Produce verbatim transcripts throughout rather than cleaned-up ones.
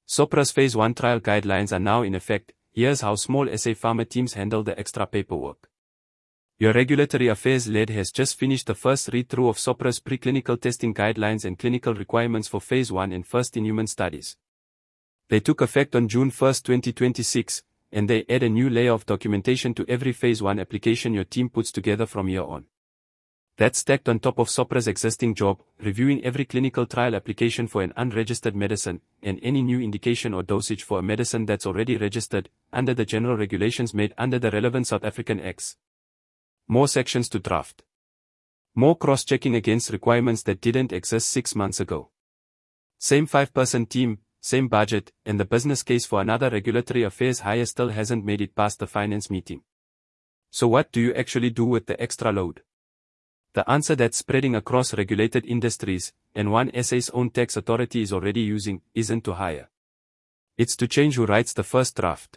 Sopra's Phase one trial guidelines are now in effect. Here's how small S A pharma teams handle the extra paperwork. Your regulatory affairs lead has just finished the first read-through of Sopra's preclinical testing guidelines and clinical requirements for Phase one and first-in-human studies. They took effect on June first, twenty twenty-six, and they add a new layer of documentation to every Phase one application your team puts together from here on. That's stacked on top of Sopra's existing job, reviewing every clinical trial application for an unregistered medicine, and any new indication or dosage for a medicine that's already registered, under the general regulations made under the relevant South African acts. More sections to draft. More cross-checking against requirements that didn't exist six months ago. Same five-person team, same budget, and the business case for another regulatory affairs hire still hasn't made it past the finance meeting. So what do you actually do with the extra load? The answer that's spreading across regulated industries, and one S A's own tax authority is already using, isn't to hire. It's to change who writes the first draft.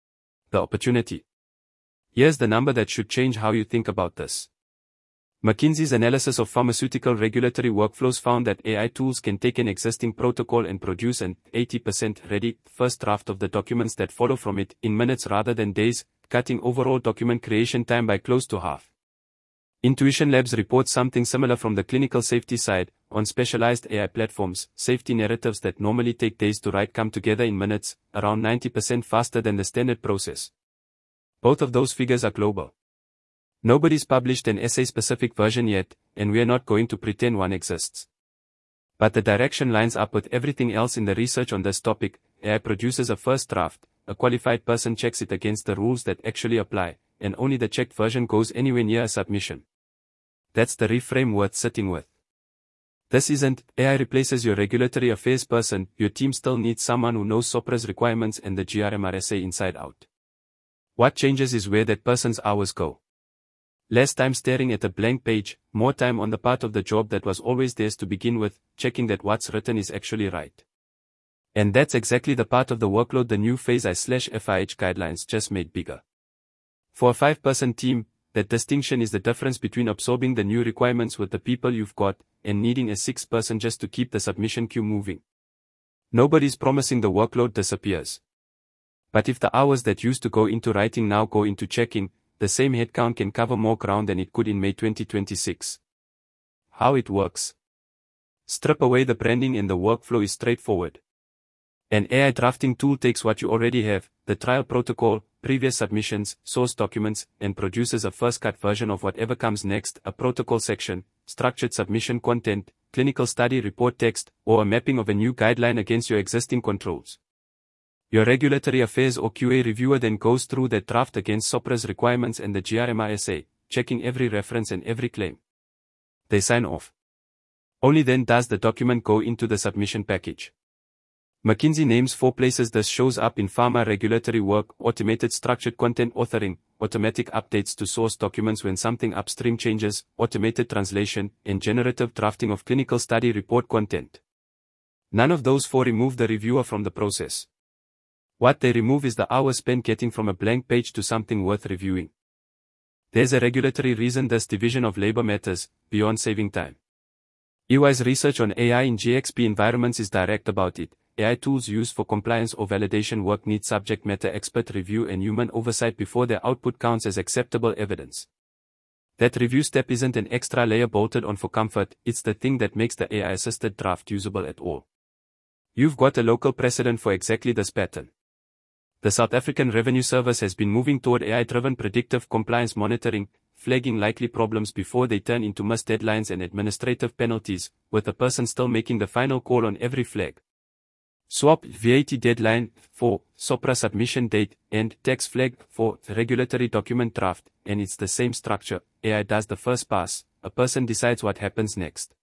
The opportunity. Here's the number that should change how you think about this. McKinsey's analysis of pharmaceutical regulatory workflows found that A I tools can take an existing protocol and produce an eighty percent ready first draft of the documents that follow from it in minutes rather than days, cutting overall document creation time by close to half. Intuition Labs reports something similar from the clinical safety side. On specialized A I platforms, safety narratives that normally take days to write come together in minutes, around ninety percent faster than the standard process. Both of those figures are global. Nobody's published an S A-specific version yet, and we are not going to pretend one exists. But the direction lines up with everything else in the research on this topic. A I produces a first draft, a qualified person checks it against the rules that actually apply, and only the checked version goes anywhere near a submission. That's the reframe worth sitting with. This isn't, A I replaces your regulatory affairs person. Your team still needs someone who knows Sopra's requirements and the G R M R S A inside out. What changes is where that person's hours go. Less time staring at a blank page, more time on the part of the job that was always theirs to begin with, checking that what's written is actually right. And that's exactly the part of the workload the new Phase I/F I H guidelines just made bigger. For a five-person team, that distinction is the difference between absorbing the new requirements with the people you've got, and needing a sixth person just to keep the submission queue moving. Nobody's promising the workload disappears. But if the hours that used to go into writing now go into checking, the same headcount can cover more ground than it could in May twenty twenty-six. How it works. Strip away the branding and the workflow is straightforward. An A I drafting tool takes what you already have, the trial protocol, previous submissions, source documents, and produces a first-cut version of whatever comes next, a protocol section, structured submission content, clinical study report text, or a mapping of a new guideline against your existing controls. Your regulatory affairs or Q A reviewer then goes through that draft against Sopra's requirements and the G R M R S A, checking every reference and every claim. They sign off. Only then does the document go into the submission package. McKinsey names four places this shows up in pharma regulatory work: automated structured content authoring, automatic updates to source documents when something upstream changes, automated translation, and generative drafting of clinical study report content. None of those four remove the reviewer from the process. What they remove is the hours spent getting from a blank page to something worth reviewing. There's a regulatory reason this division of labor matters, beyond saving time. E Y's research on A I in G X P environments is direct about it. A I tools used for compliance or validation work need subject matter expert review and human oversight before their output counts as acceptable evidence. That review step isn't an extra layer bolted on for comfort, it's the thing that makes the A I-assisted draft usable at all. You've got a local precedent for exactly this pattern. The South African Revenue Service has been moving toward A I-driven predictive compliance monitoring, flagging likely problems before they turn into missed deadlines and administrative penalties, with the person still making the final call on every flag. Swap V A T deadline for Sopra submission date and tax flag for regulatory document draft, and it's the same structure. A I does the first pass, a person decides what happens next.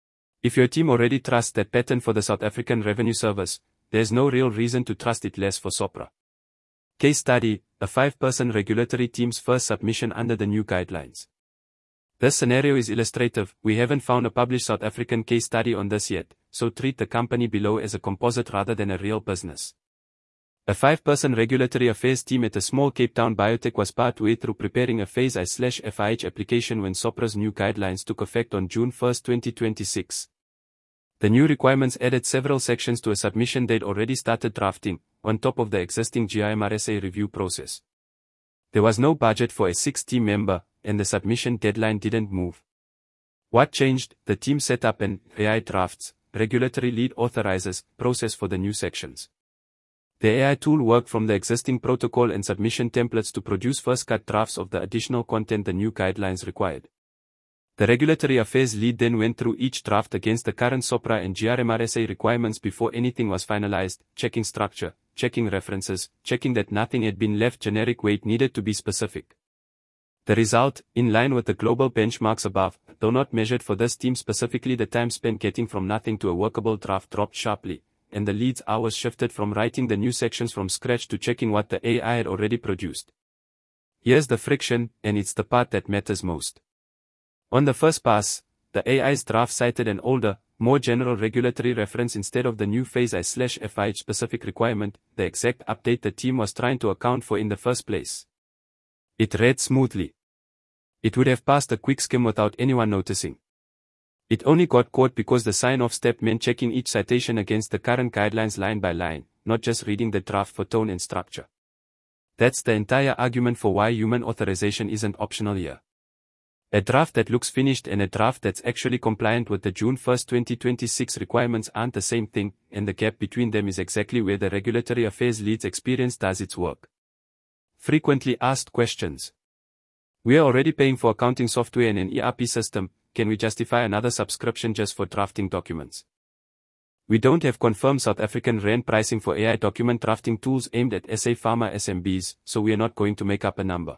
If your team already trusts that pattern for the South African Revenue Service, there's no real reason to trust it less for Sopra. Case study, a five-person regulatory team's first submission under the new guidelines. This scenario is illustrative. We haven't found a published South African case study on this yet, so treat the company below as a composite rather than a real business. A five-person regulatory affairs team at a small Cape Town biotech was partway through preparing a Phase I/F I H application when Sopra's new guidelines took effect on June first, twenty twenty-six. The new requirements added several sections to a submission they'd already started drafting, on top of the existing G R M R S A review process. There was no budget for a sixth team member, and the submission deadline didn't move. What changed? The team set up an A I drafts, regulatory lead authorizes, process for the new sections. The A I tool worked from the existing protocol and submission templates to produce first-cut drafts of the additional content the new guidelines required. The regulatory affairs lead then went through each draft against the current SOPRA and G R M R S A requirements before anything was finalized, checking structure, checking references, checking that nothing had been left generic where it needed to be specific. The result, in line with the global benchmarks above, though not measured for this team specifically, the time spent getting from nothing to a workable draft dropped sharply, and the lead's hours shifted from writing the new sections from scratch to checking what the A I had already produced. Here's the friction, and it's the part that matters most. On the first pass, the A I's draft cited an older, more general regulatory reference instead of the new phase I slash F I H specific requirement, the exact update the team was trying to account for in the first place. It read smoothly. It would have passed a quick skim without anyone noticing. It only got caught because the sign-off step meant checking each citation against the current guidelines line by line, not just reading the draft for tone and structure. That's the entire argument for why human authorization isn't optional here. A draft that looks finished and a draft that's actually compliant with the June first twenty twenty-six requirements aren't the same thing, and the gap between them is exactly where the regulatory affairs lead's experience does its work. Frequently asked questions. We are already paying for accounting software and an E R P system, can we justify another subscription just for drafting documents? We don't have confirmed South African rand pricing for A I document drafting tools aimed at S A Pharma S M Bs, so we are not going to make up a number.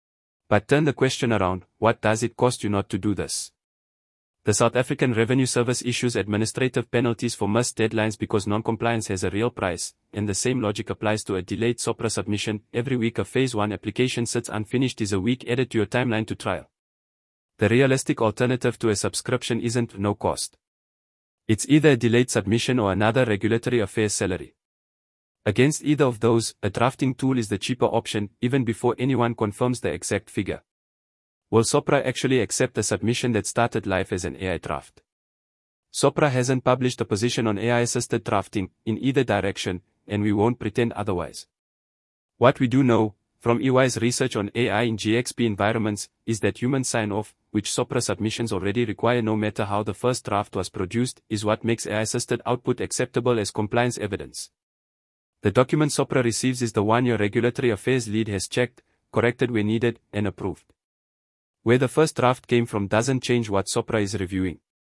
But turn the question around, what does it cost you not to do this? The South African Revenue Service issues administrative penalties for missed deadlines because non-compliance has a real price, and the same logic applies to a delayed SOPRA submission. Every week a Phase one application sits unfinished is a week added to your timeline to trial. The realistic alternative to a subscription isn't no cost. It's either a delayed submission or another regulatory affairs salary. Against either of those, a drafting tool is the cheaper option, even before anyone confirms the exact figure. Will SOPRA actually accept a submission that started life as an A I draft? SOPRA hasn't published a position on A I-assisted drafting, in either direction, and we won't pretend otherwise. What we do know, from E Y's research on A I in G X P environments, is that human sign-off, which SOPRA submissions already require no matter how the first draft was produced, is what makes A I-assisted output acceptable as compliance evidence. The document SOPRA receives is the one your regulatory affairs lead has checked, corrected where needed, and approved. Where the first draft came from doesn't change what SOPRA is reviewing.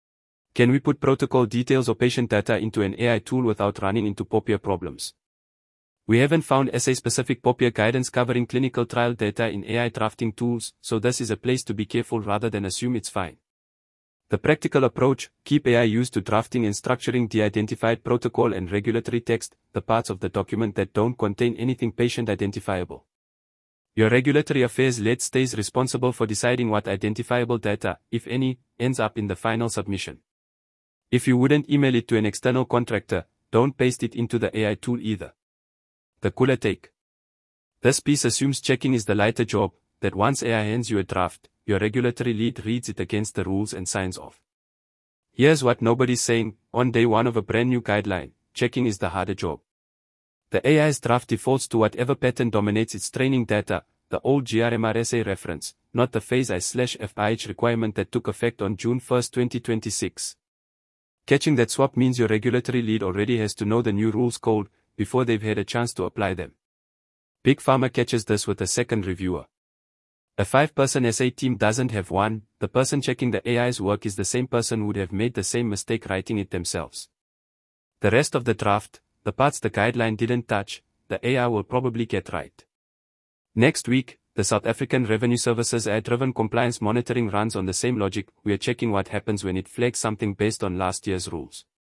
Can we put protocol details or patient data into an A I tool without running into P O P I A problems? We haven't found S A-specific P O P I A guidance covering clinical trial data in A I drafting tools, so this is a place to be careful rather than assume it's fine. The practical approach, keep A I used to drafting and structuring de-identified protocol and regulatory text, the parts of the document that don't contain anything patient identifiable. Your regulatory affairs lead stays responsible for deciding what identifiable data, if any, ends up in the final submission. If you wouldn't email it to an external contractor, don't paste it into the A I tool either. The cooler take. This piece assumes checking is the lighter job, that once A I hands you a draft, your regulatory lead reads it against the rules and signs off. Here's what nobody's saying, on day one of a brand new guideline, checking is the harder job. The A I's draft defaults to whatever pattern dominates its training data, the old G R M R S A reference, not the phase I slash F I H requirement that took effect on June first twenty twenty-six. Catching that swap means your regulatory lead already has to know the new rules code, before they've had a chance to apply them. Big Pharma catches this with a second reviewer. A five-person S A team doesn't have one, the person checking the A I's work is the same person who would have made the same mistake writing it themselves. The rest of the draft, the parts the guideline didn't touch, the A I will probably get right. Next week, the South African Revenue Service's A I-driven compliance monitoring runs on the same logic. We are checking what happens when it flags something based on last year's rules.